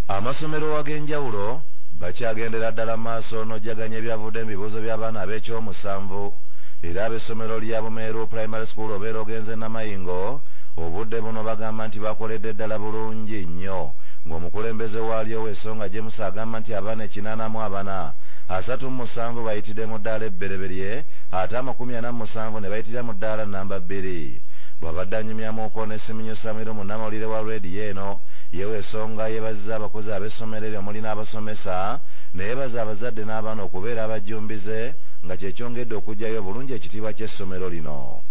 Amasomero ag'enjawulo bakyagendera ddala maaso n'ojjaganya ebyavudde mu bibuuzo by'abaana ab'ekyomusanvu era ab'essomero lya Bumeru Primary School obeera ogenze Namayingo obudde buno bagamba nti bakoledde ddala bulungi nnyo ng'omukulembeze waalyo w'ensonga James agamba nti abaana 84 37 bayitidde mu ddaala ebbereberye ate 47 ne bayitira mu ddaala namba 2 bw'abadde anyumyamuuko ne Siminyo Samiro munnamawulire wa leediyo eno yewe ensonga yeebazizza abakozi ab'essomero eryo omuli n'abasomesa ne yeebaza abazadde n'abaana okubeera abajjumbize nga kyekyongedde okuggyayo bulungi ekitiibwa ky'essomero lino.